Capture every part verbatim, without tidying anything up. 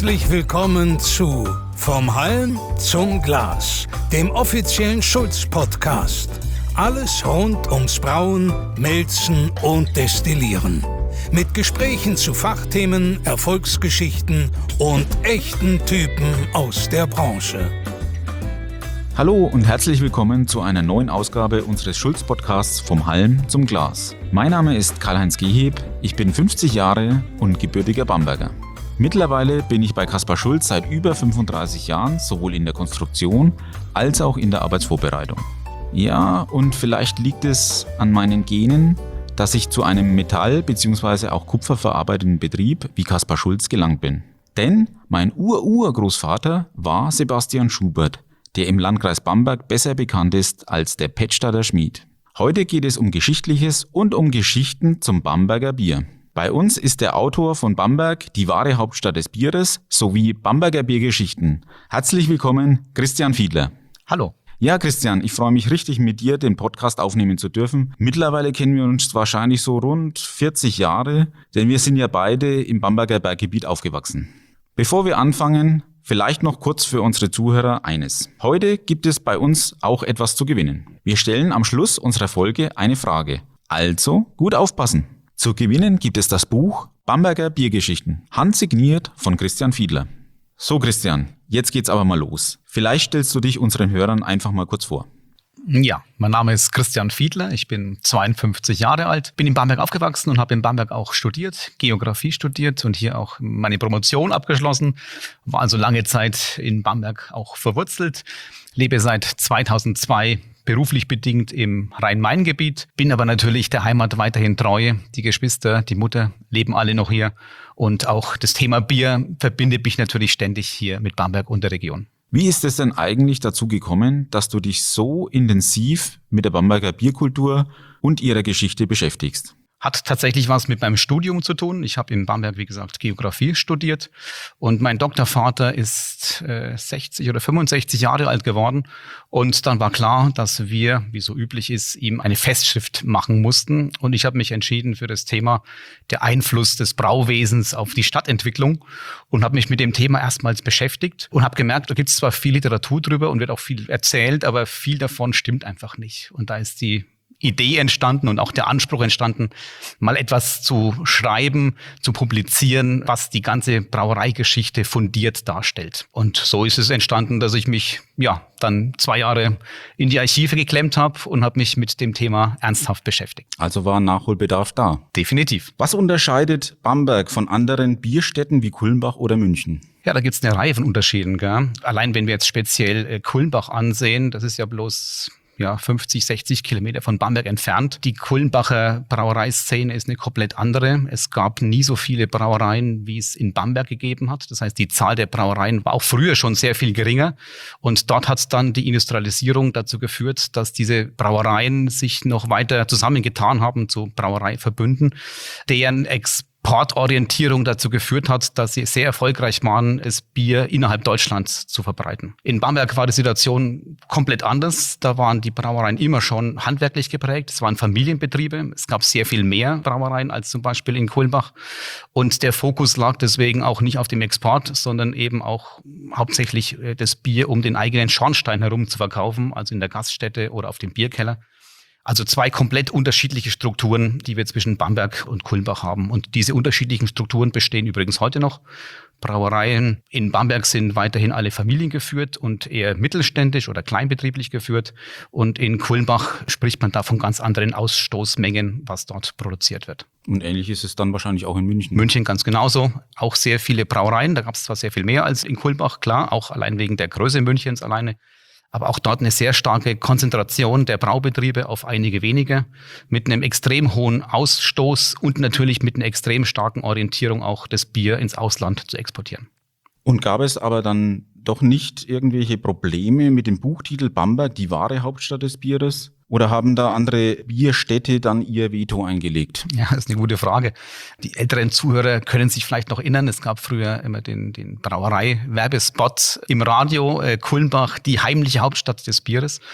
Herzlich willkommen zu Vom Halm zum Glas, dem offiziellen Schulz-Podcast. Alles rund ums Brauen, Melzen und Destillieren. Mit Gesprächen zu Fachthemen, Erfolgsgeschichten und echten Typen aus der Branche. Hallo und herzlich willkommen zu einer neuen Ausgabe unseres Schulz-Podcasts Vom Halm zum Glas. Mein Name ist Karl-Heinz Geheb, ich bin fünfzig Jahre und gebürtiger Bamberger. Mittlerweile bin ich bei Kaspar Schulz seit über fünfunddreißig Jahren, sowohl in der Konstruktion als auch in der Arbeitsvorbereitung. Ja, und vielleicht liegt es an meinen Genen, dass ich zu einem Metall- bzw. auch kupferverarbeitenden Betrieb wie Kaspar Schulz gelangt bin. Denn mein Ur-Urgroßvater war Sebastian Schubert, der im Landkreis Bamberg besser bekannt ist als der Pettstadter Schmied. Heute geht es um Geschichtliches und um Geschichten zum Bamberger Bier. Bei uns ist der Autor von Bamberg, die wahre Hauptstadt des Bieres, sowie Bamberger Biergeschichten. Herzlich willkommen, Christian Fiedler. Hallo. Ja, Christian, ich freue mich richtig, mit dir den Podcast aufnehmen zu dürfen. Mittlerweile kennen wir uns wahrscheinlich so rund vierzig Jahre, denn wir sind ja beide im Bamberger Berggebiet aufgewachsen. Bevor wir anfangen, vielleicht noch kurz für unsere Zuhörer eines. Heute gibt es bei uns auch etwas zu gewinnen. Wir stellen am Schluss unserer Folge eine Frage. Also gut aufpassen. Zu gewinnen gibt es das Buch Bamberger Biergeschichten, handsigniert von Christian Fiedler. So Christian, jetzt geht's aber mal los. Vielleicht stellst du dich unseren Hörern einfach mal kurz vor. Ja, mein Name ist Christian Fiedler, ich bin zweiundfünfzig Jahre alt, bin in Bamberg aufgewachsen und habe in Bamberg auch studiert, Geografie studiert und hier auch meine Promotion abgeschlossen. War also lange Zeit in Bamberg auch verwurzelt, lebe seit zweitausendzwei beruflich bedingt im Rhein-Main-Gebiet, bin aber natürlich der Heimat weiterhin treu. Die Geschwister, die Mutter leben alle noch hier und auch das Thema Bier verbindet mich natürlich ständig hier mit Bamberg und der Region. Wie ist es denn eigentlich dazu gekommen, dass du dich so intensiv mit der Bamberger Bierkultur und ihrer Geschichte beschäftigst? Hat tatsächlich was mit meinem Studium zu tun. Ich habe in Bamberg, wie gesagt, Geografie studiert und mein Doktorvater ist äh, sechzig oder fünfundsechzig Jahre alt geworden und dann war klar, dass wir, wie so üblich ist, ihm eine Festschrift machen mussten und ich habe mich entschieden für das Thema der Einfluss des Brauwesens auf die Stadtentwicklung und habe mich mit dem Thema erstmals beschäftigt und habe gemerkt, da gibt es zwar viel Literatur drüber und wird auch viel erzählt, aber viel davon stimmt einfach nicht und da ist die Idee entstanden und auch der Anspruch entstanden, mal etwas zu schreiben, zu publizieren, was die ganze Brauereigeschichte fundiert darstellt. Und so ist es entstanden, dass ich mich ja dann zwei Jahre in die Archive geklemmt habe und habe mich mit dem Thema ernsthaft beschäftigt. Also war Nachholbedarf da? Definitiv. Was unterscheidet Bamberg von anderen Bierstädten wie Kulmbach oder München? Ja, da gibt's eine Reihe von Unterschieden, gell? Allein wenn wir jetzt speziell äh, Kulmbach ansehen, das ist ja bloß ja, fünfzig, sechzig Kilometer von Bamberg entfernt. Die Kulmbacher Brauereiszene ist eine komplett andere. Es gab nie so viele Brauereien, wie es in Bamberg gegeben hat. Das heißt, die Zahl der Brauereien war auch früher schon sehr viel geringer. Und dort hat dann die Industrialisierung dazu geführt, dass diese Brauereien sich noch weiter zusammengetan haben zu Brauereiverbünden, deren Ex Portorientierung dazu geführt hat, dass sie sehr erfolgreich waren, das Bier innerhalb Deutschlands zu verbreiten. In Bamberg war die Situation komplett anders. Da waren die Brauereien immer schon handwerklich geprägt. Es waren Familienbetriebe. Es gab sehr viel mehr Brauereien als zum Beispiel in Kulmbach. Und der Fokus lag deswegen auch nicht auf dem Export, sondern eben auch hauptsächlich das Bier um den eigenen Schornstein herum zu verkaufen, also in der Gaststätte oder auf dem Bierkeller. Also zwei komplett unterschiedliche Strukturen, die wir zwischen Bamberg und Kulmbach haben. Und diese unterschiedlichen Strukturen bestehen übrigens heute noch. Brauereien in Bamberg sind weiterhin alle familiengeführt und eher mittelständisch oder kleinbetrieblich geführt. Und in Kulmbach spricht man da von ganz anderen Ausstoßmengen, was dort produziert wird. Und ähnlich ist es dann wahrscheinlich auch in München. München ganz genauso. Auch sehr viele Brauereien. Da gab es zwar sehr viel mehr als in Kulmbach, klar, auch allein wegen der Größe Münchens alleine. Aber auch dort eine sehr starke Konzentration der Braubetriebe auf einige wenige, mit einem extrem hohen Ausstoß und natürlich mit einer extrem starken Orientierung auch das Bier ins Ausland zu exportieren. Und gab es aber dann doch nicht irgendwelche Probleme mit dem Buchtitel Bamberg, die wahre Hauptstadt des Bieres? Oder haben da andere Bierstädte dann ihr Veto eingelegt? Ja, das ist eine gute Frage. Die älteren Zuhörer können sich vielleicht noch erinnern, es gab früher immer den, den Brauerei-Werbespot im Radio, äh, Kulmbach, die heimliche Hauptstadt des Bieres.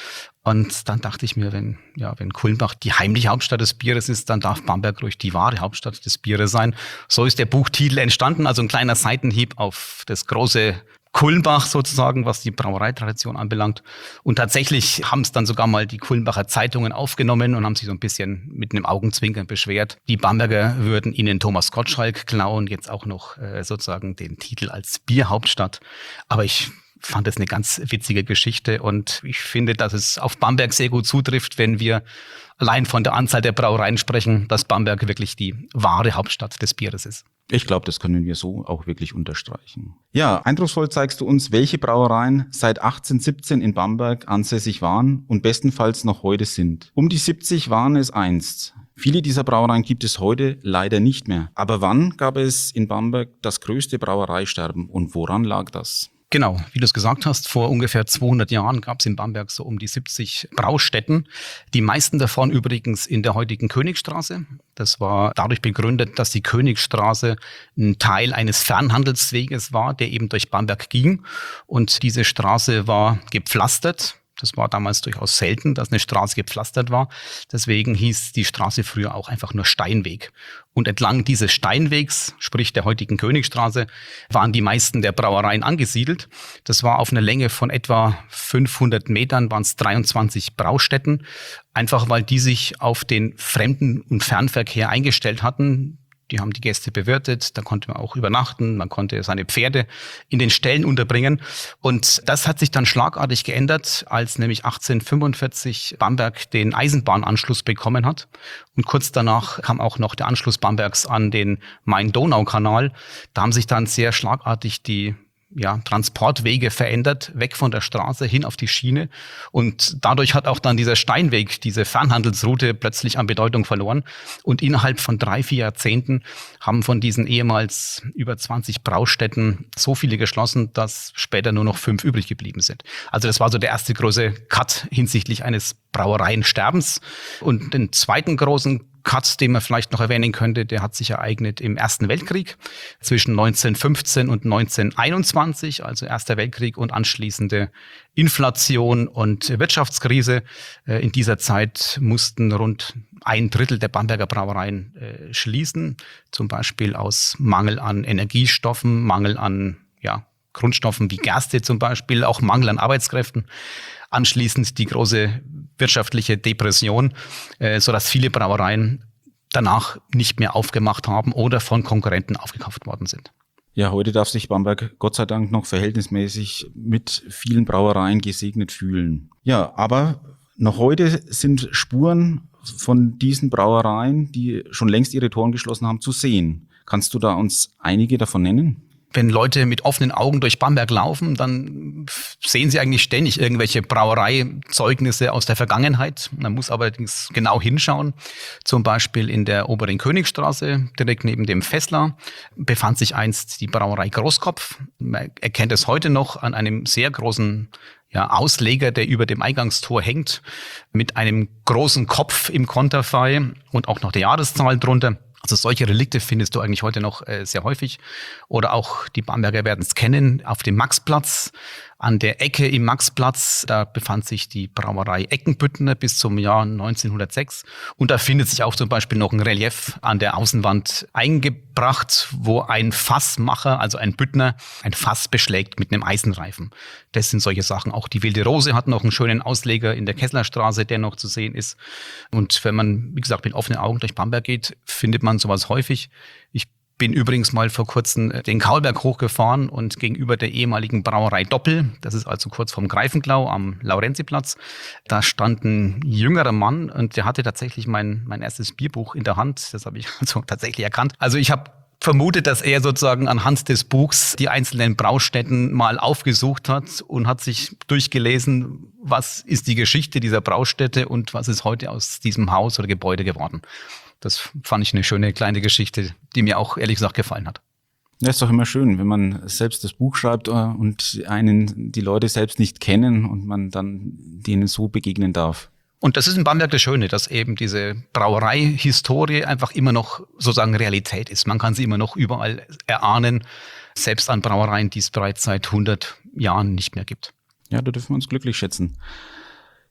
Und dann dachte ich mir, wenn, ja, wenn Kulmbach die heimliche Hauptstadt des Bieres ist, dann darf Bamberg ruhig die wahre Hauptstadt des Bieres sein. So ist der Buchtitel entstanden, also ein kleiner Seitenhieb auf das große Kulmbach sozusagen, was die Brauereitradition anbelangt. Und tatsächlich haben es dann sogar mal die Kulmbacher Zeitungen aufgenommen und haben sich so ein bisschen mit einem Augenzwinkern beschwert. Die Bamberger würden ihnen Thomas Gottschalk klauen, jetzt auch noch äh, sozusagen den Titel als Bierhauptstadt. Aber ich fand das eine ganz witzige Geschichte und ich finde, dass es auf Bamberg sehr gut zutrifft, wenn wir allein von der Anzahl der Brauereien sprechen, dass Bamberg wirklich die wahre Hauptstadt des Bieres ist. Ich glaube, das können wir so auch wirklich unterstreichen. Ja, eindrucksvoll zeigst du uns, welche Brauereien seit achtzehnhundertsiebzehn in Bamberg ansässig waren und bestenfalls noch heute sind. Um die siebzig waren es einst. Viele dieser Brauereien gibt es heute leider nicht mehr. Aber wann gab es in Bamberg das größte Brauereisterben und woran lag das? Genau, wie du es gesagt hast, vor ungefähr zweihundert Jahren gab es in Bamberg so um die siebzig Braustätten. Die meisten davon übrigens in der heutigen Königstraße. Das war dadurch begründet, dass die Königstraße ein Teil eines Fernhandelsweges war, der eben durch Bamberg ging. Und diese Straße war gepflastert. Das war damals durchaus selten, dass eine Straße gepflastert war. Deswegen hieß die Straße früher auch einfach nur Steinweg. Und entlang dieses Steinwegs, sprich der heutigen Königstraße, waren die meisten der Brauereien angesiedelt. Das war auf einer Länge von etwa fünfhundert Metern, waren es dreiundzwanzig Braustätten. Einfach weil die sich auf den Fremden- und Fernverkehr eingestellt hatten. Die haben die Gäste bewirtet, da konnte man auch übernachten, man konnte seine Pferde in den Ställen unterbringen. Und das hat sich dann schlagartig geändert, als nämlich achtzehnhundertfünfundvierzig Bamberg den Eisenbahnanschluss bekommen hat. Und kurz danach kam auch noch der Anschluss Bambergs an den Main-Donau-Kanal. Da haben sich dann sehr schlagartig die ja, Transportwege verändert, weg von der Straße hin auf die Schiene. Und dadurch hat auch dann dieser Steinweg, diese Fernhandelsroute plötzlich an Bedeutung verloren. Und innerhalb von drei, vier Jahrzehnten haben von diesen ehemals über zwanzig Braustätten so viele geschlossen, dass später nur noch fünf übrig geblieben sind. Also das war so der erste große Cut hinsichtlich eines Brauereiensterbens. Und den zweiten großen Cut, den man vielleicht noch erwähnen könnte, der hat sich ereignet im Ersten Weltkrieg zwischen neunzehnhundertfünfzehn und neunzehnhunderteinundzwanzig, also Erster Weltkrieg und anschließende Inflation und Wirtschaftskrise. In dieser Zeit mussten rund ein Drittel der Bamberger Brauereien äh, schließen, zum Beispiel aus Mangel an Energiestoffen, Mangel an ja, Grundstoffen wie Gerste zum Beispiel, auch Mangel an Arbeitskräften. Anschließend die große wirtschaftliche Depression, äh, sodass viele Brauereien danach nicht mehr aufgemacht haben oder von Konkurrenten aufgekauft worden sind. Ja, heute darf sich Bamberg Gott sei Dank noch verhältnismäßig mit vielen Brauereien gesegnet fühlen. Ja, aber noch heute sind Spuren von diesen Brauereien, die schon längst ihre Toren geschlossen haben, zu sehen. Kannst du da uns einige davon nennen? Wenn Leute mit offenen Augen durch Bamberg laufen, dann sehen sie eigentlich ständig irgendwelche Brauereizeugnisse aus der Vergangenheit. Man muss allerdings genau hinschauen. Zum Beispiel in der Oberen Königstraße, direkt neben dem Fessler, befand sich einst die Brauerei Großkopf. Man erkennt es heute noch an einem sehr großen ja, Ausleger, der über dem Eingangstor hängt, mit einem großen Kopf im Konterfei und auch noch der Jahreszahl drunter. Also solche Relikte findest du eigentlich heute noch äh, sehr häufig. Oder auch die Bamberger werden es kennen, auf dem Maxplatz. An der Ecke im Maxplatz, da befand sich die Brauerei Eckenbüttner bis zum Jahr neunzehnhundertsechs. Und da findet sich auch zum Beispiel noch ein Relief an der Außenwand eingebracht, wo ein Fassmacher, also ein Büttner, ein Fass beschlägt mit einem Eisenreifen. Das sind solche Sachen. Auch die Wilde Rose hat noch einen schönen Ausleger in der Kesslerstraße, der noch zu sehen ist. Und wenn man, wie gesagt, mit offenen Augen durch Bamberg geht, findet man sowas häufig. Ich bin übrigens mal vor kurzem den Kaulberg hochgefahren und gegenüber der ehemaligen Brauerei Doppel, das ist also kurz vom Greifenklau am Laurenziplatz, da stand ein jüngerer Mann und der hatte tatsächlich mein, mein erstes Bierbuch in der Hand. Das habe ich also tatsächlich erkannt. Also ich habe vermutet, dass er sozusagen anhand des Buchs die einzelnen Braustätten mal aufgesucht hat und hat sich durchgelesen, was ist die Geschichte dieser Braustätte und was ist heute aus diesem Haus oder Gebäude geworden. Das fand ich eine schöne kleine Geschichte, die mir auch ehrlich gesagt gefallen hat. Ja, ist doch immer schön, wenn man selbst das Buch schreibt und einen die Leute selbst nicht kennen und man dann denen so begegnen darf. Und das ist in Bamberg das Schöne, dass eben diese Brauerei-Historie einfach immer noch sozusagen Realität ist. Man kann sie immer noch überall erahnen, selbst an Brauereien, die es bereits seit hundert Jahren nicht mehr gibt. Ja, da dürfen wir uns glücklich schätzen.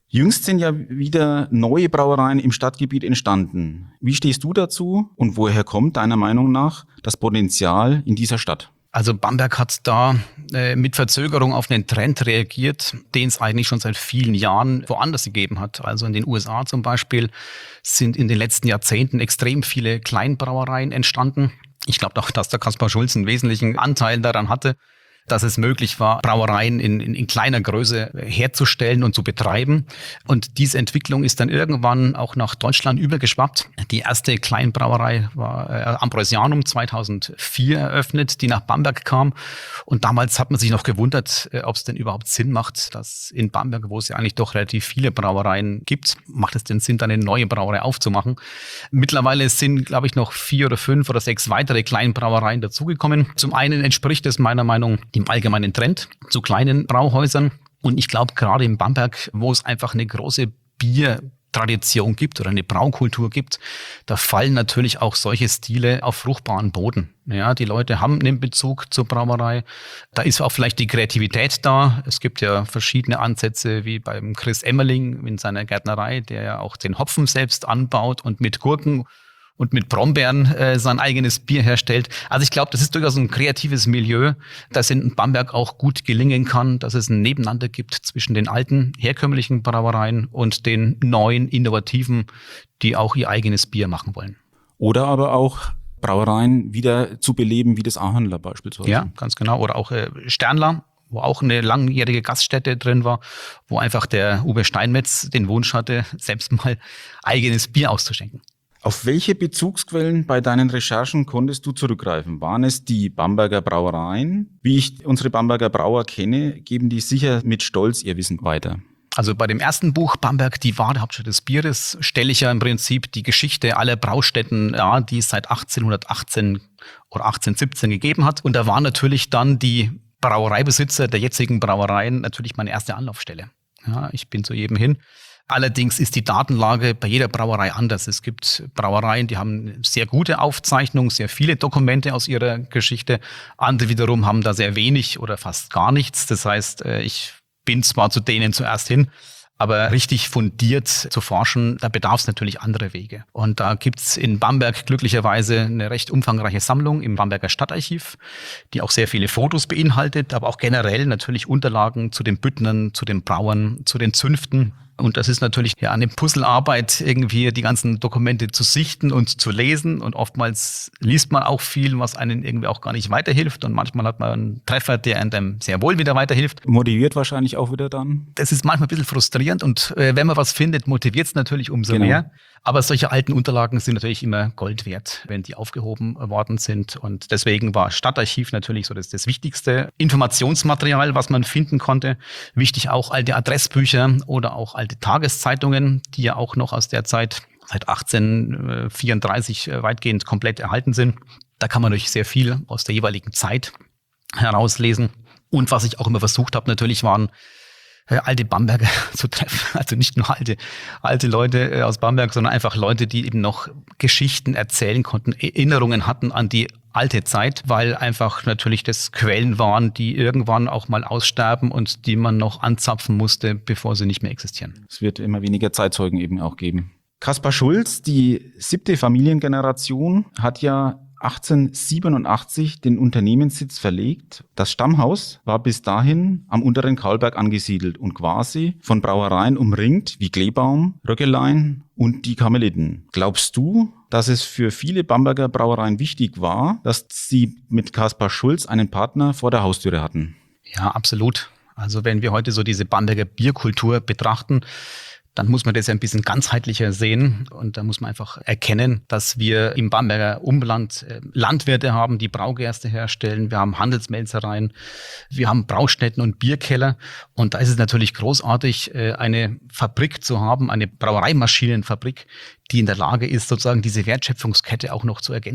Jüngst sind ja wieder neue Brauereien im Stadtgebiet entstanden. Wie stehst du dazu und woher kommt deiner Meinung nach das Potenzial in dieser Stadt? Also Bamberg hat da äh, mit Verzögerung auf einen Trend reagiert, den es eigentlich schon seit vielen Jahren woanders gegeben hat. Also in den U S A zum Beispiel sind in den letzten Jahrzehnten extrem viele Kleinbrauereien entstanden. Ich glaube auch, dass der Kaspar Schulz einen wesentlichen Anteil daran hatte, dass es möglich war, Brauereien in, in, in kleiner Größe herzustellen und zu betreiben. Und diese Entwicklung ist dann irgendwann auch nach Deutschland übergeschwappt. Die erste Kleinbrauerei war äh, Ambrosianum zweitausendvier eröffnet, die nach Bamberg kam. Und damals hat man sich noch gewundert, äh, ob es denn überhaupt Sinn macht, dass in Bamberg, wo es ja eigentlich doch relativ viele Brauereien gibt, macht es denn Sinn, dann eine neue Brauerei aufzumachen. Mittlerweile sind, glaube ich, noch vier oder fünf oder sechs weitere Kleinbrauereien dazugekommen. Zum einen entspricht es meiner Meinung nach dem allgemeinen Trend zu kleinen Brauhäusern. Und ich glaube, gerade in Bamberg, wo es einfach eine große Biertradition gibt oder eine Braukultur gibt, da fallen natürlich auch solche Stile auf fruchtbaren Boden. Ja, die Leute haben einen Bezug zur Brauerei. Da ist auch vielleicht die Kreativität da. Es gibt ja verschiedene Ansätze, wie beim Chris Emmerling in seiner Gärtnerei, der ja auch den Hopfen selbst anbaut und mit Gurken und mit Brombeeren äh, sein eigenes Bier herstellt. Also ich glaube, das ist durchaus ein kreatives Milieu, das in Bamberg auch gut gelingen kann, dass es ein Nebeneinander gibt zwischen den alten, herkömmlichen Brauereien und den neuen, innovativen, die auch ihr eigenes Bier machen wollen. Oder aber auch Brauereien wieder zu beleben, wie das Ahanler beispielsweise. Ja, ganz genau. Oder auch äh, Sternler, wo auch eine langjährige Gaststätte drin war, wo einfach der Uwe Steinmetz den Wunsch hatte, selbst mal eigenes Bier auszuschenken. Auf welche Bezugsquellen bei deinen Recherchen konntest du zurückgreifen? Waren es die Bamberger Brauereien? Wie ich unsere Bamberger Brauer kenne, geben die sicher mit Stolz ihr Wissen weiter. Also bei dem ersten Buch, Bamberg, die wahre Hauptstadt des Bieres, stelle ich ja im Prinzip die Geschichte aller Braustätten, ja, die es seit achtzehnhundertachtzehn oder achtzehnhundertsiebzehn gegeben hat. Und da waren natürlich dann die Brauereibesitzer der jetzigen Brauereien natürlich meine erste Anlaufstelle. Ja, ich bin zu jedem hin. Allerdings ist die Datenlage bei jeder Brauerei anders. Es gibt Brauereien, die haben sehr gute Aufzeichnungen, sehr viele Dokumente aus ihrer Geschichte. Andere wiederum haben da sehr wenig oder fast gar nichts. Das heißt, ich bin zwar zu denen zuerst hin, aber richtig fundiert zu forschen, da bedarf es natürlich andere Wege. Und da gibt's in Bamberg glücklicherweise eine recht umfangreiche Sammlung im Bamberger Stadtarchiv, die auch sehr viele Fotos beinhaltet, aber auch generell natürlich Unterlagen zu den Büttnern, zu den Brauern, zu den Zünften. Und das ist natürlich ja eine Puzzlearbeit, irgendwie die ganzen Dokumente zu sichten und zu lesen. Und oftmals liest man auch viel, was einen irgendwie auch gar nicht weiterhilft. Und manchmal hat man einen Treffer, der einem sehr wohl wieder weiterhilft. Motiviert wahrscheinlich auch wieder dann? Das ist manchmal ein bisschen frustrierend. Und äh, wenn man was findet, motiviert es natürlich umso genau. mehr. Aber solche alten Unterlagen sind natürlich immer Gold wert, wenn die aufgehoben worden sind. Und deswegen war Stadtarchiv natürlich so das, das wichtigste Informationsmaterial, was man finden konnte. Wichtig auch alte Adressbücher oder auch alte Tageszeitungen, die ja auch noch aus der Zeit seit achtzehnhundertvierunddreißig weitgehend komplett erhalten sind. Da kann man natürlich sehr viel aus der jeweiligen Zeit herauslesen. Und was ich auch immer versucht habe, natürlich waren alte Bamberger zu treffen, also nicht nur alte alte Leute aus Bamberg, sondern einfach Leute, die eben noch Geschichten erzählen konnten, Erinnerungen hatten an die alte Zeit, weil einfach natürlich das Quellen waren, die irgendwann auch mal aussterben und die man noch anzapfen musste, bevor sie nicht mehr existieren. Es wird immer weniger Zeitzeugen eben auch geben. Kaspar Schulz, die siebte Familiengeneration, hat ja achtzehnhundertsiebenundachtzig den Unternehmenssitz verlegt. Das Stammhaus war bis dahin am unteren Kaulberg angesiedelt und quasi von Brauereien umringt wie Kleebaum, Röckelein und die Karmeliten. Glaubst du, dass es für viele Bamberger Brauereien wichtig war, dass sie mit Kaspar Schulz einen Partner vor der Haustüre hatten? Ja, absolut. Also wenn wir heute so diese Bamberger Bierkultur betrachten, dann muss man das ja ein bisschen ganzheitlicher sehen. Und da muss man einfach erkennen, dass wir im Bamberger Umland Landwirte haben, die Braugerste herstellen. Wir haben Handelsmelzereien, wir haben Braustätten und Bierkeller. Und da ist es natürlich großartig, eine Fabrik zu haben, eine Brauereimaschinenfabrik, die in der Lage ist, sozusagen diese Wertschöpfungskette auch noch zu ergänzen.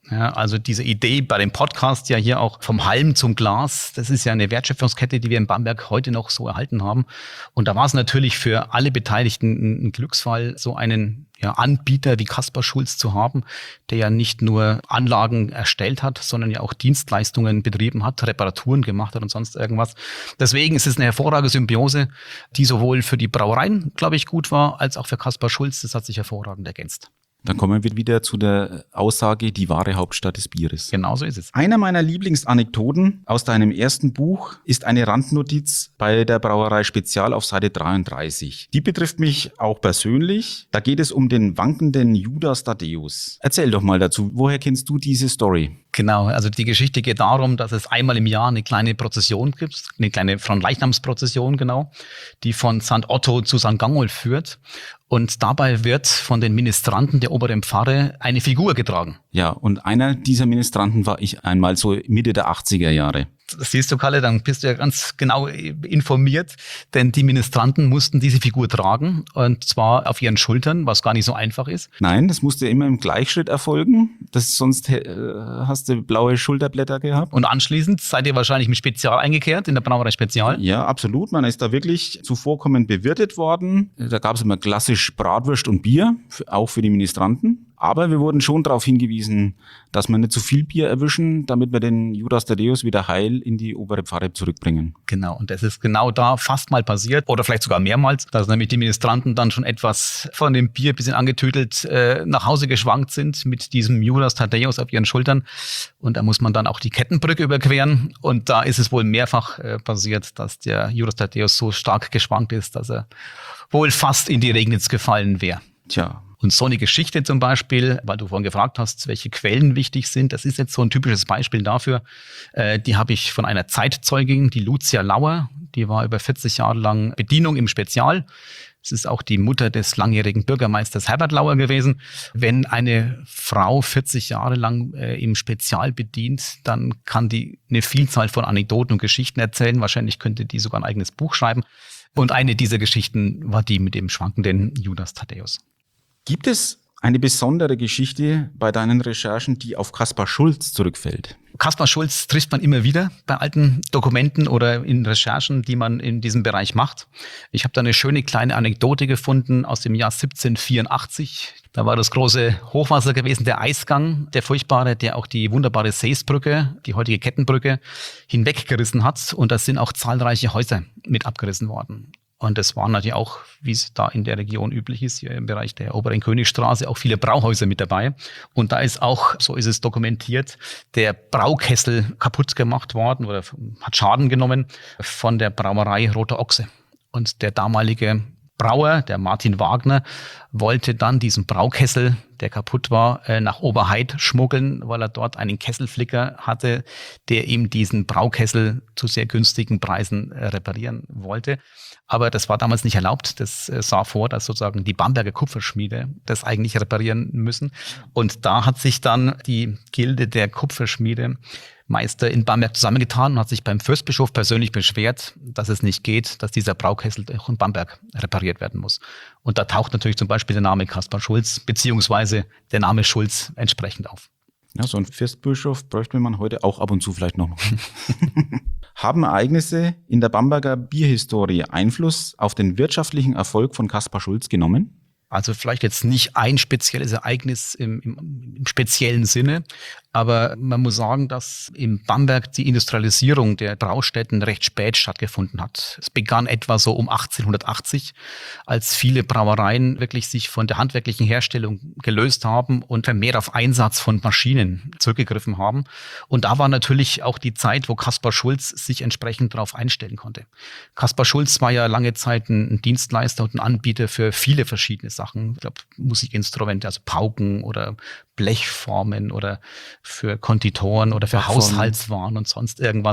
Ja, also diese Idee bei dem Podcast ja hier auch vom Halm zum Glas, das ist ja eine Wertschöpfungskette, die wir in Bamberg heute noch so erhalten haben. Und da war es natürlich für alle Beteiligten ein Glücksfall, so einen ja, Anbieter wie Kaspar Schulz zu haben, der ja nicht nur Anlagen erstellt hat, sondern ja auch Dienstleistungen betrieben hat, Reparaturen gemacht hat und sonst irgendwas. Deswegen ist es eine hervorragende Symbiose, die sowohl für die Brauereien, glaube ich, gut war, als auch für Kaspar Schulz. Das hat sich hervorragend ergänzt. Dann kommen wir wieder zu der Aussage, die wahre Hauptstadt des Bieres. Genau so ist es. Einer meiner Lieblingsanekdoten aus deinem ersten Buch ist eine Randnotiz bei der Brauerei Spezial auf Seite dreiunddreißig. Die betrifft mich auch persönlich. Da geht es um den wankenden Judas Thaddäus. Erzähl doch mal dazu, woher kennst du diese Story? Genau, also die Geschichte geht darum, dass es einmal im Jahr eine kleine Prozession gibt, eine kleine Fronleichnamsprozession, genau, die von Sankt Otto zu Sankt Gangolf führt. Und dabei wird von den Ministranten der oberen Pfarre eine Figur getragen. Ja, und einer dieser Ministranten war ich einmal so Mitte der achtziger Jahre. Das siehst du, Kalle, dann bist du ja ganz genau informiert, denn die Ministranten mussten diese Figur tragen und zwar auf ihren Schultern, was gar nicht so einfach ist. Nein, das musste immer im Gleichschritt erfolgen, das, sonst äh, hast du blaue Schulterblätter gehabt. Und anschließend seid ihr wahrscheinlich im Spezial eingekehrt, in der Brauerei Spezial? Ja, absolut, man ist da wirklich zuvorkommend bewirtet worden. Da gab es immer klassisch Bratwurst und Bier, auch für die Ministranten. Aber wir wurden schon darauf hingewiesen, dass wir nicht zu viel Bier erwischen, damit wir den Judas Thaddäus wieder heil in die obere Pfarre zurückbringen. Genau, und das ist genau da fast mal passiert oder vielleicht sogar mehrmals, dass nämlich die Ministranten dann schon etwas von dem Bier ein bisschen angetüdelt äh, nach Hause geschwankt sind mit diesem Judas Thaddäus auf ihren Schultern. Und da muss man dann auch die Kettenbrücke überqueren. Und da ist es wohl mehrfach äh, passiert, dass der Judas Thaddäus so stark geschwankt ist, dass er wohl fast in die Regnitz gefallen wäre. Tja. Und so eine Geschichte zum Beispiel, weil du vorhin gefragt hast, welche Quellen wichtig sind, das ist jetzt so ein typisches Beispiel dafür. Äh, die habe ich von einer Zeitzeugin, die Lucia Lauer, die war über vierzig Jahre lang Bedienung im Spezial. Es ist auch die Mutter des langjährigen Bürgermeisters Herbert Lauer gewesen. Wenn eine Frau vierzig Jahre lang äh, im Spezial bedient, dann kann die eine Vielzahl von Anekdoten und Geschichten erzählen. Wahrscheinlich könnte die sogar ein eigenes Buch schreiben. Und eine dieser Geschichten war die mit dem schwankenden Judas Thaddäus. Gibt es eine besondere Geschichte bei deinen Recherchen, die auf Kaspar Schulz zurückfällt? Kaspar Schulz trifft man immer wieder bei alten Dokumenten oder in Recherchen, die man in diesem Bereich macht. Ich habe da eine schöne kleine Anekdote gefunden aus dem Jahr siebzehnhundertvierundachtzig. Da war das große Hochwasser gewesen, der Eisgang, der furchtbare, der auch die wunderbare Seesbrücke, die heutige Kettenbrücke, hinweggerissen hat. Und da sind auch zahlreiche Häuser mit abgerissen worden. Und es waren natürlich auch, wie es da in der Region üblich ist, hier im Bereich der Oberen Königstraße, auch viele Brauhäuser mit dabei. Und da ist auch, so ist es dokumentiert, der Braukessel kaputt gemacht worden oder hat Schaden genommen von der Brauerei Roter Ochse. Und der damalige Brauer, der Martin Wagner, wollte dann diesen Braukessel, der kaputt war, nach Oberhaid schmuggeln, weil er dort einen Kesselflicker hatte, der ihm diesen Braukessel zu sehr günstigen Preisen reparieren wollte. Aber das war damals nicht erlaubt. Das sah vor, dass sozusagen die Bamberger Kupferschmiede das eigentlich reparieren müssen. Und da hat sich dann die Gilde der Kupferschmiede Meister in Bamberg zusammengetan und hat sich beim Fürstbischof persönlich beschwert, dass es nicht geht, dass dieser Braukessel auch in Bamberg repariert werden muss. Und da taucht natürlich zum Beispiel der Name Kaspar Schulz beziehungsweise der Name Schulz entsprechend auf. Ja, so ein Fürstbischof bräuchte man heute auch ab und zu vielleicht noch. Haben Ereignisse in der Bamberger Bierhistorie Einfluss auf den wirtschaftlichen Erfolg von Kaspar Schulz genommen? Also vielleicht jetzt nicht ein spezielles Ereignis im, im, im speziellen Sinne, aber man muss sagen, dass in Bamberg die Industrialisierung der Braustätten recht spät stattgefunden hat. Es begann etwa so um achtzehnhundertachtzig, als viele Brauereien wirklich sich von der handwerklichen Herstellung gelöst haben und vermehrt auf Einsatz von Maschinen zurückgegriffen haben. Und da war natürlich auch die Zeit, wo Kaspar Schulz sich entsprechend darauf einstellen konnte. Kaspar Schulz war ja lange Zeit ein Dienstleister und ein Anbieter für viele verschiedene Sachen. Ich glaube, Musikinstrumente, also Pauken oder Blechformen oder für Konditoren oder für Backformen. Haushaltswaren und sonst irgendwas.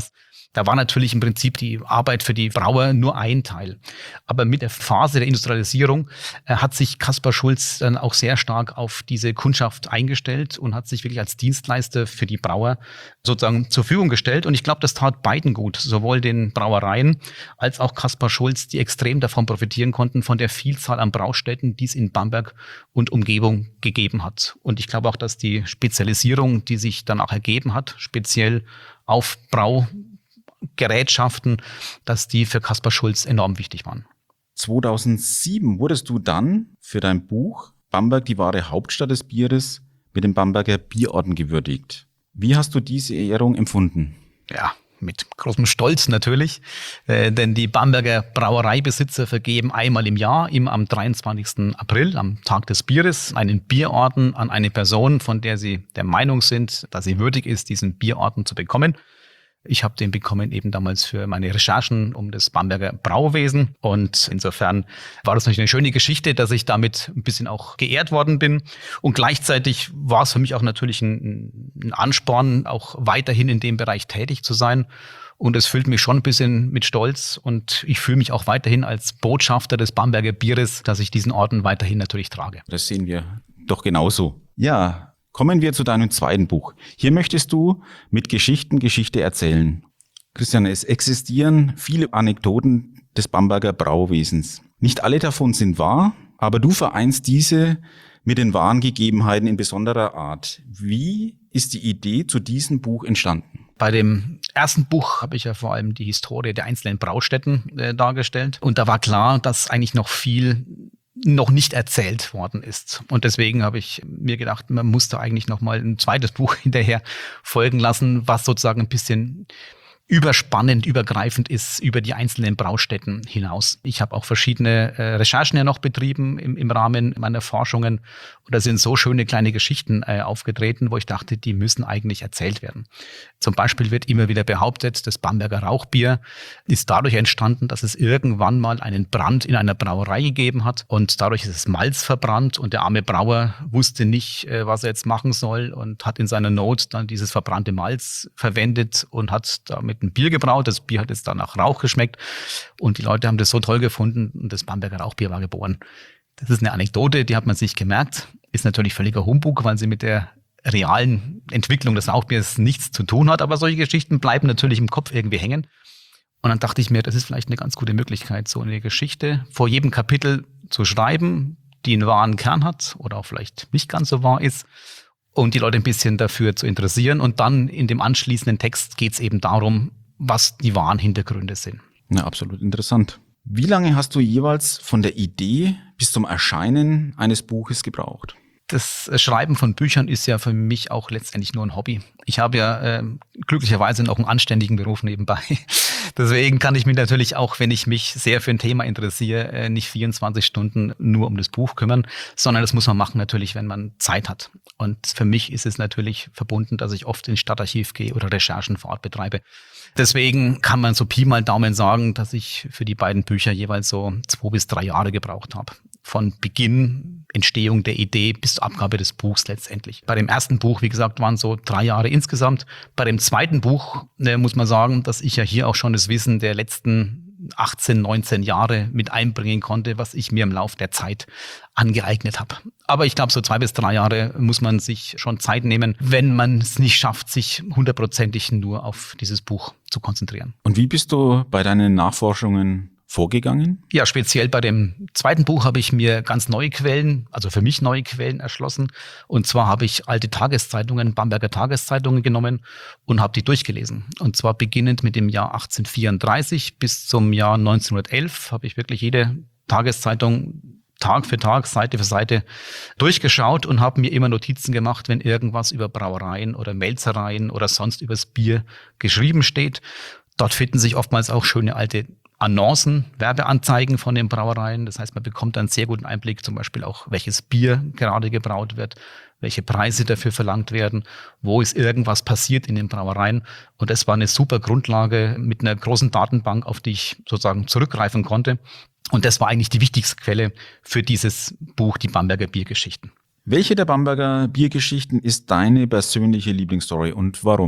Da war natürlich im Prinzip die Arbeit für die Brauer nur ein Teil. Aber mit der Phase der Industrialisierung äh, hat sich Kaspar Schulz dann auch sehr stark auf diese Kundschaft eingestellt und hat sich wirklich als Dienstleister für die Brauer sozusagen zur Verfügung gestellt. Und ich glaube, das tat beiden gut, sowohl den Brauereien als auch Kaspar Schulz, die extrem davon profitieren konnten, von der Vielzahl an Braustätten, die es in Bamberg und Umgebung gegeben hat. Und ich glaube auch, dass die Spezialisierung, die sich danach ergeben hat, speziell auf Brau Gerätschaften, dass die für Kaspar Schulz enorm wichtig waren. zweitausendsieben wurdest du dann für dein Buch Bamberg, die wahre Hauptstadt des Bieres, mit dem Bamberger Bierorden gewürdigt. Wie hast du diese Ehrung empfunden? Ja, mit großem Stolz natürlich, äh, denn die Bamberger Brauereibesitzer vergeben einmal im Jahr, immer am dreiundzwanzigsten April, am Tag des Bieres, einen Bierorden an eine Person, von der sie der Meinung sind, dass sie würdig ist, diesen Bierorden zu bekommen. Ich habe den bekommen eben damals für meine Recherchen um das Bamberger Brauwesen und insofern war das natürlich eine schöne Geschichte, dass ich damit ein bisschen auch geehrt worden bin und gleichzeitig war es für mich auch natürlich ein, ein Ansporn, auch weiterhin in dem Bereich tätig zu sein und es füllt mich schon ein bisschen mit Stolz und ich fühle mich auch weiterhin als Botschafter des Bamberger Bieres, dass ich diesen Orden weiterhin natürlich trage. Das sehen wir doch genauso. Ja. Kommen wir zu deinem zweiten Buch. Hier möchtest du mit Geschichten Geschichte erzählen. Christian, es existieren viele Anekdoten des Bamberger Brauwesens. Nicht alle davon sind wahr, aber du vereinst diese mit den wahren Gegebenheiten in besonderer Art. Wie ist die Idee zu diesem Buch entstanden? Bei dem ersten Buch habe ich ja vor allem die Historie der einzelnen Braustätten äh, dargestellt. Und da war klar, dass eigentlich noch viel noch nicht erzählt worden ist. Und deswegen habe ich mir gedacht, man muss da eigentlich noch mal ein zweites Buch hinterher folgen lassen, was sozusagen ein bisschen überspannend, übergreifend ist über die einzelnen Braustätten hinaus. Ich habe auch verschiedene äh, Recherchen ja noch betrieben im, im Rahmen meiner Forschungen. Und da sind so schöne kleine Geschichten äh, aufgetreten, wo ich dachte, die müssen eigentlich erzählt werden. Zum Beispiel wird immer wieder behauptet, das Bamberger Rauchbier ist dadurch entstanden, dass es irgendwann mal einen Brand in einer Brauerei gegeben hat und dadurch ist das Malz verbrannt und der arme Brauer wusste nicht, äh, was er jetzt machen soll und hat in seiner Not dann dieses verbrannte Malz verwendet und hat damit ein Bier gebraut. Das Bier hat jetzt dann nach Rauch geschmeckt und die Leute haben das so toll gefunden und das Bamberger Rauchbier war geboren. Das ist eine Anekdote, die hat man sich gemerkt, ist natürlich völliger Humbug, weil sie mit der realen Entwicklung des Rauchbiers nichts zu tun hat, aber solche Geschichten bleiben natürlich im Kopf irgendwie hängen. Und dann dachte ich mir, das ist vielleicht eine ganz gute Möglichkeit, so eine Geschichte vor jedem Kapitel zu schreiben, die einen wahren Kern hat oder auch vielleicht nicht ganz so wahr ist und die Leute ein bisschen dafür zu interessieren. Und dann in dem anschließenden Text geht es eben darum, was die wahren Hintergründe sind. Na, absolut interessant. Wie lange hast du jeweils von der Idee bis zum Erscheinen eines Buches gebraucht? Das Schreiben von Büchern ist ja für mich auch letztendlich nur ein Hobby. Ich habe ja äh, glücklicherweise noch einen anständigen Beruf nebenbei. Deswegen kann ich mich natürlich auch, wenn ich mich sehr für ein Thema interessiere, äh, nicht vierundzwanzig Stunden nur um das Buch kümmern, sondern das muss man machen natürlich, wenn man Zeit hat. Und für mich ist es natürlich verbunden, dass ich oft ins Stadtarchiv gehe oder Recherchen vor Ort betreibe. Deswegen kann man so Pi mal Daumen sagen, dass ich für die beiden Bücher jeweils so zwei bis drei Jahre gebraucht habe. Von Beginn, Entstehung der Idee bis zur Abgabe des Buchs letztendlich. Bei dem ersten Buch, wie gesagt, waren so drei Jahre insgesamt. Bei dem zweiten Buch äh, muss man sagen, dass ich ja hier auch schon das Wissen der letzten achtzehn, neunzehn Jahre mit einbringen konnte, was ich mir im Laufe der Zeit angeeignet habe. Aber ich glaube, so zwei bis drei Jahre muss man sich schon Zeit nehmen, wenn man es nicht schafft, sich hundertprozentig nur auf dieses Buch zu konzentrieren. Und wie bist du bei deinen Nachforschungen vorgegangen? Ja, speziell bei dem zweiten Buch habe ich mir ganz neue Quellen, also für mich neue Quellen erschlossen. Und zwar habe ich alte Tageszeitungen, Bamberger Tageszeitungen genommen und habe die durchgelesen. Und zwar beginnend mit dem Jahr achtzehnhundertvierunddreißig bis zum Jahr neunzehnhundertelf habe ich wirklich jede Tageszeitung Tag für Tag, Seite für Seite durchgeschaut und habe mir immer Notizen gemacht, wenn irgendwas über Brauereien oder Melzereien oder sonst übers Bier geschrieben steht. Dort finden sich oftmals auch schöne alte Annoncen, Werbeanzeigen von den Brauereien. Das heißt, man bekommt einen sehr guten Einblick, zum Beispiel auch, welches Bier gerade gebraut wird, welche Preise dafür verlangt werden, wo ist irgendwas passiert in den Brauereien. Und das war eine super Grundlage mit einer großen Datenbank, auf die ich sozusagen zurückgreifen konnte. Und das war eigentlich die wichtigste Quelle für dieses Buch, die Bamberger Biergeschichten. Welche der Bamberger Biergeschichten ist deine persönliche Lieblingsstory und warum?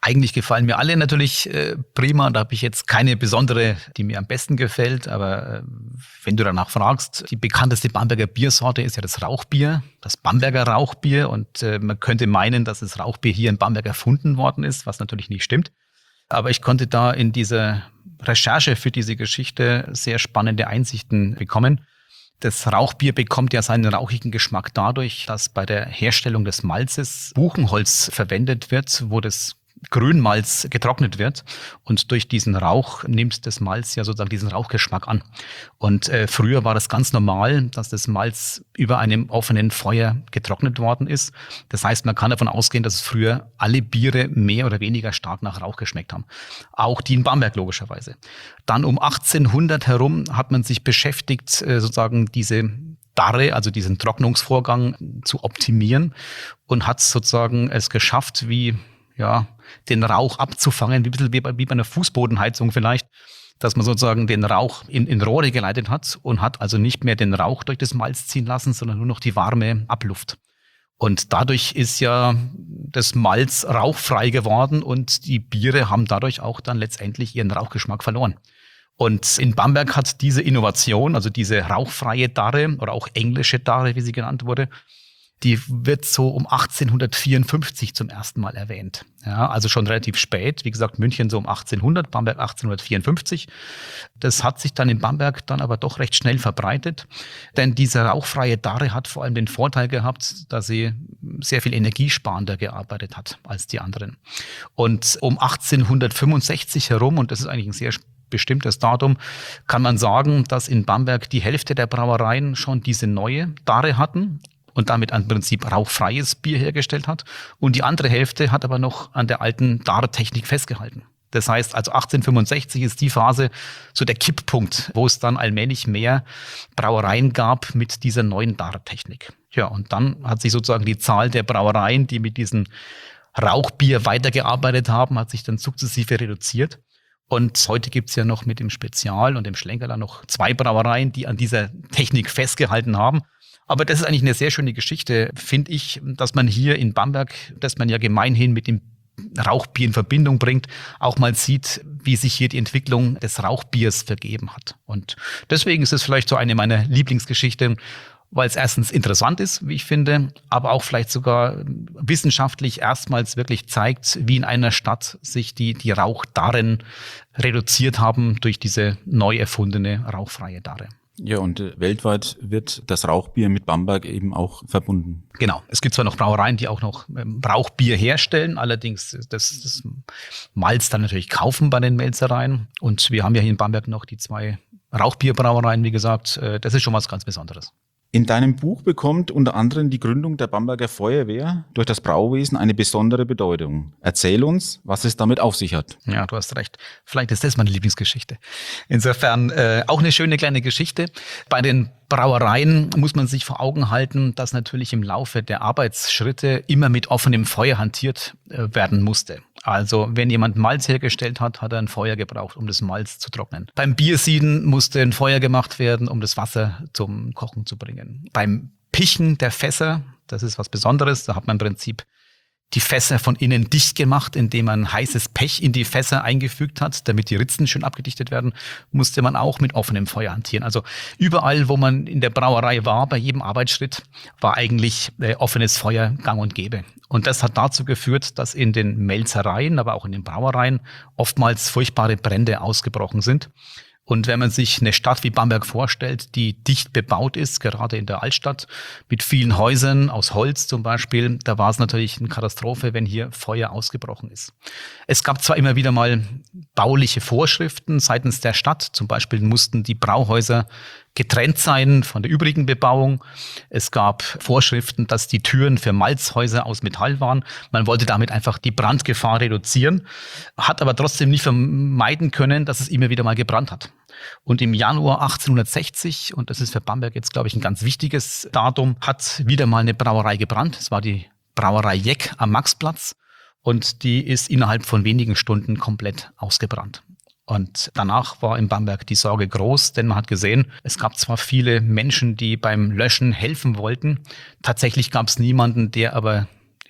Eigentlich gefallen mir alle natürlich äh, prima. Da habe ich jetzt keine besondere, die mir am besten gefällt. Aber äh, wenn du danach fragst, die bekannteste Bamberger Biersorte ist ja das Rauchbier, das Bamberger Rauchbier. Und äh, man könnte meinen, dass das Rauchbier hier in Bamberg erfunden worden ist, was natürlich nicht stimmt. Aber ich konnte da in dieser Recherche für diese Geschichte sehr spannende Einsichten bekommen. Das Rauchbier bekommt ja seinen rauchigen Geschmack dadurch, dass bei der Herstellung des Malzes Buchenholz verwendet wird, wo das Grünmalz getrocknet wird, und durch diesen Rauch nimmt das Malz ja sozusagen diesen Rauchgeschmack an. Und äh, früher war das ganz normal, dass das Malz über einem offenen Feuer getrocknet worden ist. Das heißt, man kann davon ausgehen, dass früher alle Biere mehr oder weniger stark nach Rauch geschmeckt haben. Auch die in Bamberg logischerweise. Dann um achtzehnhundert herum hat man sich beschäftigt, äh, sozusagen diese Darre, also diesen Trocknungsvorgang zu optimieren, und hat sozusagen es geschafft, wie ja, den Rauch abzufangen, wie ein bisschen wie bei, wie bei einer Fußbodenheizung vielleicht, dass man sozusagen den Rauch in, in Rohre geleitet hat und hat also nicht mehr den Rauch durch das Malz ziehen lassen, sondern nur noch die warme Abluft. Und dadurch ist ja das Malz rauchfrei geworden und die Biere haben dadurch auch dann letztendlich ihren Rauchgeschmack verloren. Und in Bamberg hat diese Innovation, also diese rauchfreie Darre oder auch englische Darre, wie sie genannt wurde, die wird so um achtzehnhundertvierundfünfzig zum ersten Mal erwähnt. Ja, also schon relativ spät. Wie gesagt, München so um achtzehnhundert, Bamberg achtzehnhundertvierundfünfzig. Das hat sich dann in Bamberg dann aber doch recht schnell verbreitet. Denn diese rauchfreie Darre hat vor allem den Vorteil gehabt, dass sie sehr viel energiesparender gearbeitet hat als die anderen. Und um achtzehnhundertfünfundsechzig herum, und das ist eigentlich ein sehr bestimmtes Datum, kann man sagen, dass in Bamberg die Hälfte der Brauereien schon diese neue Darre hatten und damit im Prinzip rauchfreies Bier hergestellt hat. Und die andere Hälfte hat aber noch an der alten Darretechnik festgehalten. Das heißt, also achtzehnhundertfünfundsechzig ist die Phase, so der Kipppunkt, wo es dann allmählich mehr Brauereien gab mit dieser neuen Darretechnik. Ja, und dann hat sich sozusagen die Zahl der Brauereien, die mit diesem Rauchbier weitergearbeitet haben, hat sich dann sukzessive reduziert. Und heute gibt's ja noch mit dem Spezial und dem Schlenkerler noch zwei Brauereien, die an dieser Technik festgehalten haben. Aber das ist eigentlich eine sehr schöne Geschichte, finde ich, dass man hier in Bamberg, dass man ja gemeinhin mit dem Rauchbier in Verbindung bringt, auch mal sieht, wie sich hier die Entwicklung des Rauchbiers vergeben hat. Und deswegen ist es vielleicht so eine meiner Lieblingsgeschichten, weil es erstens interessant ist, wie ich finde, aber auch vielleicht sogar wissenschaftlich erstmals wirklich zeigt, wie in einer Stadt sich die, die Rauchdarren reduziert haben durch diese neu erfundene rauchfreie Darre. Ja, und äh, weltweit wird das Rauchbier mit Bamberg eben auch verbunden. Genau. Es gibt zwar noch Brauereien, die auch noch ähm, Rauchbier herstellen, allerdings das, das Malz dann natürlich kaufen bei den Melzereien. Und wir haben ja hier in Bamberg noch die zwei Rauchbierbrauereien, wie gesagt. Äh, das ist schon was ganz Besonderes. In deinem Buch bekommt unter anderem die Gründung der Bamberger Feuerwehr durch das Brauwesen eine besondere Bedeutung. Erzähl uns, was es damit auf sich hat. Ja, du hast recht. Vielleicht ist das meine Lieblingsgeschichte. Insofern äh, auch eine schöne kleine Geschichte. Bei den Brauereien muss man sich vor Augen halten, dass natürlich im Laufe der Arbeitsschritte immer mit offenem Feuer hantiert äh, werden musste. Also wenn jemand Malz hergestellt hat, hat er ein Feuer gebraucht, um das Malz zu trocknen. Beim Biersieden musste ein Feuer gemacht werden, um das Wasser zum Kochen zu bringen. Beim Pichen der Fässer, das ist was Besonderes, da hat man im Prinzip die Fässer von innen dicht gemacht, indem man heißes Pech in die Fässer eingefügt hat, damit die Ritzen schön abgedichtet werden, musste man auch mit offenem Feuer hantieren. Also überall, wo man in der Brauerei war, bei jedem Arbeitsschritt, war eigentlich äh, offenes Feuer gang und gäbe. Und das hat dazu geführt, dass in den Melzereien, aber auch in den Brauereien oftmals furchtbare Brände ausgebrochen sind. Und wenn man sich eine Stadt wie Bamberg vorstellt, die dicht bebaut ist, gerade in der Altstadt, mit vielen Häusern aus Holz zum Beispiel, da war es natürlich eine Katastrophe, wenn hier Feuer ausgebrochen ist. Es gab zwar immer wieder mal bauliche Vorschriften seitens der Stadt, zum Beispiel mussten die Brauhäuser getrennt sein von der übrigen Bebauung. Es gab Vorschriften, dass die Türen für Malzhäuser aus Metall waren. Man wollte damit einfach die Brandgefahr reduzieren, hat aber trotzdem nicht vermeiden können, dass es immer wieder mal gebrannt hat. Und im Januar achtzehnhundertsechzig, und das ist für Bamberg jetzt, glaube ich, ein ganz wichtiges Datum, hat wieder mal eine Brauerei gebrannt. Es war die Brauerei Jeck am Maxplatz und die ist innerhalb von wenigen Stunden komplett ausgebrannt. Und danach war in Bamberg die Sorge groß, denn man hat gesehen, es gab zwar viele Menschen, die beim Löschen helfen wollten, tatsächlich gab es niemanden, der aber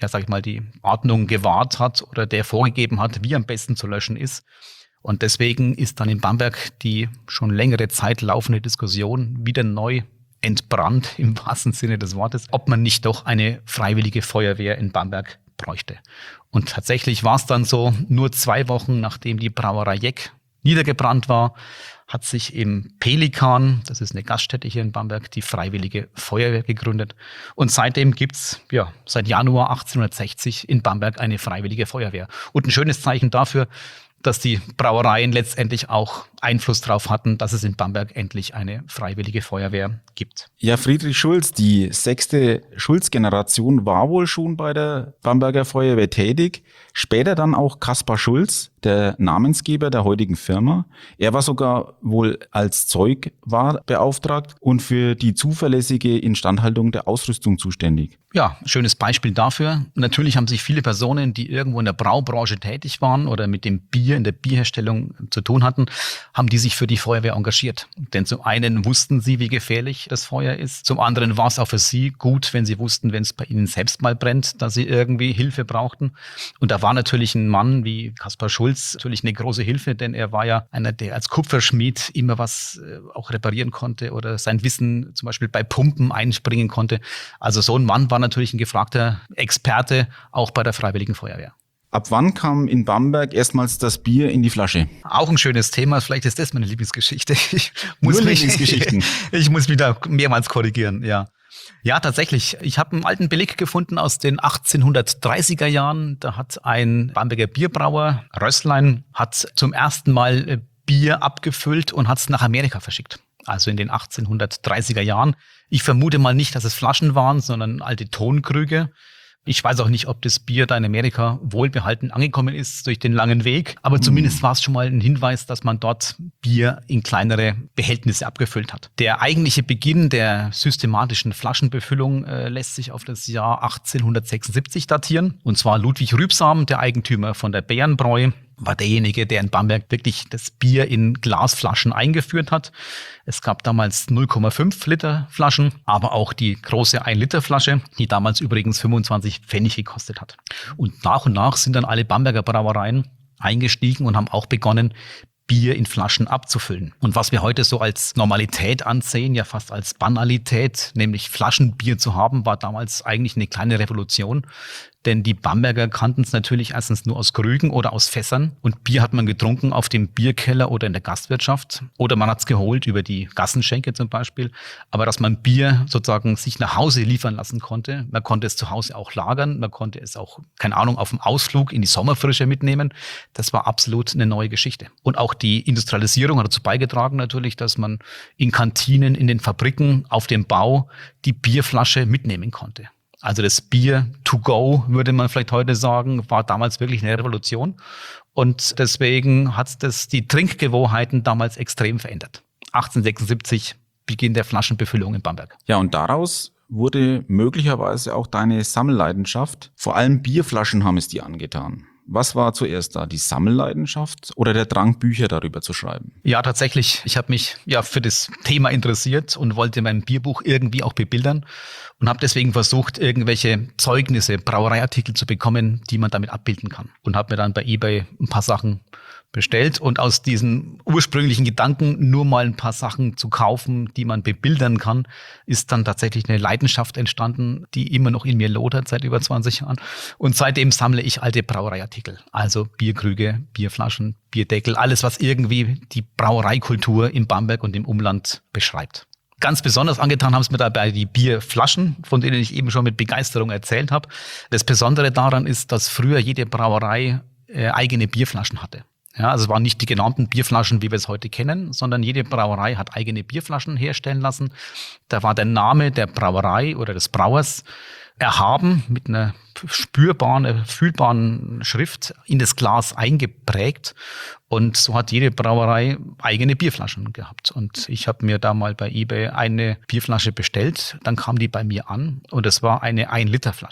ja, sag ich mal, die Ordnung gewahrt hat oder der vorgegeben hat, wie am besten zu löschen ist. Und deswegen ist dann in Bamberg die schon längere Zeit laufende Diskussion wieder neu entbrannt, im wahrsten Sinne des Wortes, ob man nicht doch eine freiwillige Feuerwehr in Bamberg bräuchte. Und tatsächlich war es dann so, nur zwei Wochen nachdem die Brauerei Jeck niedergebrannt war, hat sich im Pelikan, das ist eine Gaststätte hier in Bamberg, die Freiwillige Feuerwehr gegründet. Und seitdem gibt's ja seit Januar achtzehnhundertsechzig in Bamberg eine Freiwillige Feuerwehr. Und ein schönes Zeichen dafür, dass die Brauereien letztendlich auch Einfluss darauf hatten, dass es in Bamberg endlich eine Freiwillige Feuerwehr gibt. Ja, Friedrich Schulz, die sechste Schulz-Generation war wohl schon bei der Bamberger Feuerwehr tätig. Später dann auch Kaspar Schulz, der Namensgeber der heutigen Firma. Er war sogar wohl als Zeugwart beauftragt und für die zuverlässige Instandhaltung der Ausrüstung zuständig. Ja, schönes Beispiel dafür. Natürlich haben sich viele Personen, die irgendwo in der Braubranche tätig waren oder mit dem Bier, in der Bierherstellung zu tun hatten, haben die sich für die Feuerwehr engagiert. Denn zum einen wussten sie, wie gefährlich das Feuer ist. Zum anderen war es auch für sie gut, wenn sie wussten, wenn es bei ihnen selbst mal brennt, dass sie irgendwie Hilfe brauchten. Und da war natürlich ein Mann wie Kaspar Schulz natürlich eine große Hilfe, denn er war ja einer, der als Kupferschmied immer was äh, auch reparieren konnte oder sein Wissen zum Beispiel bei Pumpen einspringen konnte. Also so ein Mann war natürlich ein gefragter Experte, auch bei der Freiwilligen Feuerwehr. Ab wann kam in Bamberg erstmals das Bier in die Flasche? Auch ein schönes Thema. Vielleicht ist das meine Lieblingsgeschichte. Ich muss Nur mich, Lieblingsgeschichten. Ich muss wieder mehrmals korrigieren, ja. Ja, tatsächlich. Ich habe einen alten Beleg gefunden aus den achtzehnhundertdreißiger Jahren. Da hat ein Bamberger Bierbrauer, Rösslein, hat zum ersten Mal Bier abgefüllt und hat es nach Amerika verschickt. Also in den achtzehnhundertdreißiger Jahren. Ich vermute mal nicht, dass es Flaschen waren, sondern alte Tonkrüge. Ich weiß auch nicht, ob das Bier da in Amerika wohlbehalten angekommen ist durch den langen Weg. Aber zumindest war es schon mal ein Hinweis, dass man dort Bier in kleinere Behältnisse abgefüllt hat. Der eigentliche Beginn der systematischen Flaschenbefüllung äh, lässt sich auf das Jahr achtzehnhundertsechsundsiebzig datieren. Und zwar Ludwig Rübsam, der Eigentümer von der Bärenbräu, war derjenige, der in Bamberg wirklich das Bier in Glasflaschen eingeführt hat. Es gab damals null Komma fünf Liter Flaschen, aber auch die große ein Liter Flasche, die damals übrigens fünfundzwanzig Pfennig gekostet hat. Und nach und nach sind dann alle Bamberger Brauereien eingestiegen und haben auch begonnen, Bier in Flaschen abzufüllen. Und was wir heute so als Normalität ansehen, ja fast als Banalität, nämlich Flaschenbier zu haben, war damals eigentlich eine kleine Revolution. Denn die Bamberger kannten es natürlich erstens nur aus Krügen oder aus Fässern. Und Bier hat man getrunken auf dem Bierkeller oder in der Gastwirtschaft. Oder man hat es geholt über die Gassenschenke zum Beispiel. Aber dass man Bier sozusagen sich nach Hause liefern lassen konnte, man konnte es zu Hause auch lagern, man konnte es auch, keine Ahnung, auf dem Ausflug in die Sommerfrische mitnehmen. Das war absolut eine neue Geschichte. Und auch die Industrialisierung hat dazu beigetragen natürlich, dass man in Kantinen, in den Fabriken, auf dem Bau die Bierflasche mitnehmen konnte. Also das Bier to go, würde man vielleicht heute sagen, war damals wirklich eine Revolution. Und deswegen hat das die Trinkgewohnheiten damals extrem verändert. achtzehnhundertsechsundsiebzig, Beginn der Flaschenbefüllung in Bamberg. Ja, und daraus wurde möglicherweise auch deine Sammelleidenschaft. Vor allem Bierflaschen haben es dir angetan. Was war zuerst da, die Sammelleidenschaft oder der Drang, Bücher darüber zu schreiben? Ja, tatsächlich. Ich habe mich ja für das Thema interessiert und wollte mein Bierbuch irgendwie auch bebildern und habe deswegen versucht, irgendwelche Zeugnisse, Brauereiartikel zu bekommen, die man damit abbilden kann. Und habe mir dann bei eBay ein paar Sachen bestellt und aus diesen ursprünglichen Gedanken, nur mal ein paar Sachen zu kaufen, die man bebildern kann, ist dann tatsächlich eine Leidenschaft entstanden, die immer noch in mir lodert seit über zwanzig Jahren. Und seitdem sammle ich alte Brauereiartikel, also Bierkrüge, Bierflaschen, Bierdeckel, alles, was irgendwie die Brauereikultur in Bamberg und im Umland beschreibt. Ganz besonders angetan haben es mir dabei die Bierflaschen, von denen ich eben schon mit Begeisterung erzählt habe. Das Besondere daran ist, dass früher jede Brauerei äh, eigene Bierflaschen hatte. Ja, also es waren nicht die genannten Bierflaschen, wie wir es heute kennen, sondern jede Brauerei hat eigene Bierflaschen herstellen lassen. Da war der Name der Brauerei oder des Brauers erhaben mit einer spürbaren, fühlbaren Schrift in das Glas eingeprägt. Und so hat jede Brauerei eigene Bierflaschen gehabt. Und ich habe mir da mal bei eBay eine Bierflasche bestellt. Dann kam die bei mir an und es war eine ein Liter Flasche.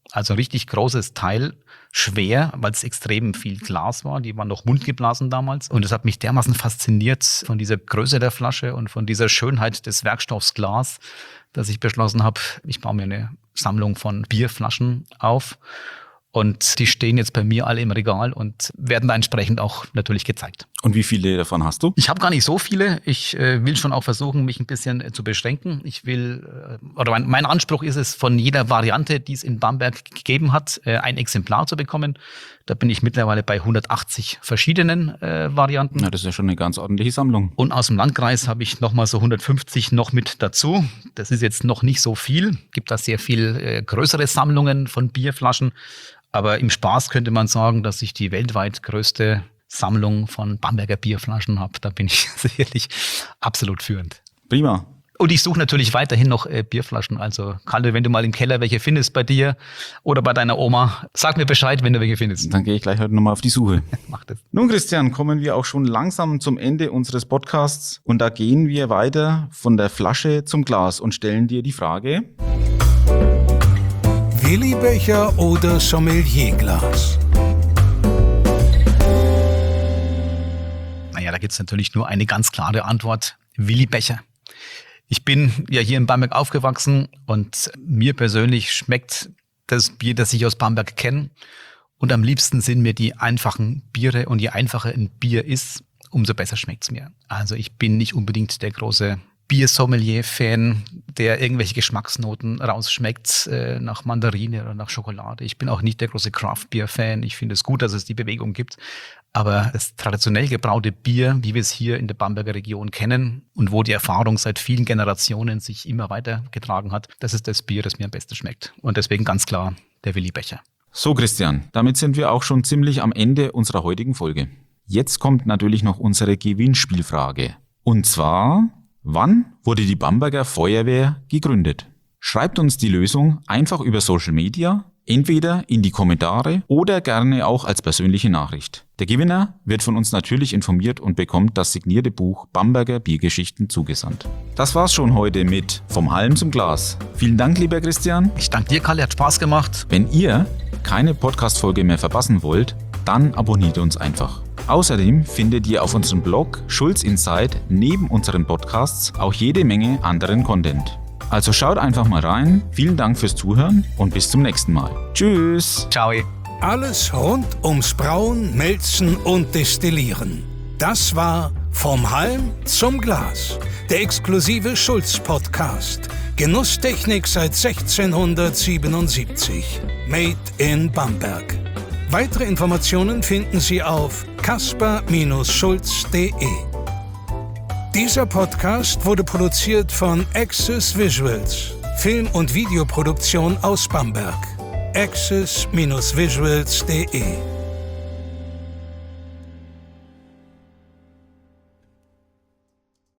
Also richtig großes Teil, schwer, weil es extrem viel Glas war. Die waren noch mundgeblasen damals. Und es hat mich dermaßen fasziniert von dieser Größe der Flasche und von dieser Schönheit des Werkstoffs Glas, dass ich beschlossen habe, ich baue mir eine Sammlung von Bierflaschen auf. Und die stehen jetzt bei mir alle im Regal und werden da entsprechend auch natürlich gezeigt. Und wie viele davon hast du? Ich habe gar nicht so viele. Ich äh, will schon auch versuchen, mich ein bisschen äh, zu beschränken. Ich will, äh, oder mein, mein Anspruch ist es, von jeder Variante, die es in Bamberg gegeben hat, äh, ein Exemplar zu bekommen. Da bin ich mittlerweile bei hundertachtzig verschiedenen äh, Varianten. Na, das ist ja schon eine ganz ordentliche Sammlung. Und aus dem Landkreis habe ich nochmal so hundertfünfzig noch mit dazu. Das ist jetzt noch nicht so viel. Gibt da sehr viel äh, größere Sammlungen von Bierflaschen. Aber im Spaß könnte man sagen, dass ich die weltweit größte Sammlung von Bamberger Bierflaschen habe. Da bin ich sicherlich absolut führend. Prima. Und ich suche natürlich weiterhin noch äh, Bierflaschen. Also Kalle, wenn du mal im Keller welche findest bei dir oder bei deiner Oma, sag mir Bescheid, wenn du welche findest. Dann gehe ich gleich heute nochmal auf die Suche. Mach das. Nun, Christian, kommen wir auch schon langsam zum Ende unseres Podcasts. Und da gehen wir weiter von der Flasche zum Glas und stellen dir die Frage: Willi-Becher oder Sommelierglas? Naja, da gibt es natürlich nur eine ganz klare Antwort: Willi-Becher. Ich bin ja hier in Bamberg aufgewachsen und mir persönlich schmeckt das Bier, das ich aus Bamberg kenne. Und am liebsten sind mir die einfachen Biere, und je einfacher ein Bier ist, umso besser schmeckt es mir. Also ich bin nicht unbedingt der große Biersommelier-Fan, der irgendwelche Geschmacksnoten rausschmeckt äh, nach Mandarine oder nach Schokolade. Ich bin auch nicht der große Craft-Bier-Fan. Ich finde es gut, dass es die Bewegung gibt. Aber das traditionell gebraute Bier, wie wir es hier in der Bamberger Region kennen und wo die Erfahrung seit vielen Generationen sich immer weitergetragen hat, das ist das Bier, das mir am besten schmeckt. Und deswegen ganz klar der Willi-Becher. So, Christian, damit sind wir auch schon ziemlich am Ende unserer heutigen Folge. Jetzt kommt natürlich noch unsere Gewinnspielfrage. Und zwar: Wann wurde die Bamberger Feuerwehr gegründet? Schreibt uns die Lösung einfach über Social Media, entweder in die Kommentare oder gerne auch als persönliche Nachricht. Der Gewinner wird von uns natürlich informiert und bekommt das signierte Buch Bamberger Biergeschichten zugesandt. Das war's schon heute mit Vom Halm zum Glas. Vielen Dank, lieber Christian. Ich danke dir, Kalle, hat Spaß gemacht. Wenn ihr keine Podcast-Folge mehr verpassen wollt, dann abonniert uns einfach. Außerdem findet ihr auf unserem Blog Schulz Insight neben unseren Podcasts auch jede Menge anderen Content. Also schaut einfach mal rein. Vielen Dank fürs Zuhören und bis zum nächsten Mal. Tschüss. Ciao. Alles rund ums Brauen, Melzen und Destillieren. Das war Vom Halm zum Glas, der exklusive Schulz-Podcast. Genusstechnik seit sechzehnhundertsiebenundsiebzig. Made in Bamberg. Weitere Informationen finden Sie auf kasper Schulz punkt de. Dieser Podcast wurde produziert von Access Visuals, Film- und Videoproduktion aus Bamberg. access Visuals punkt de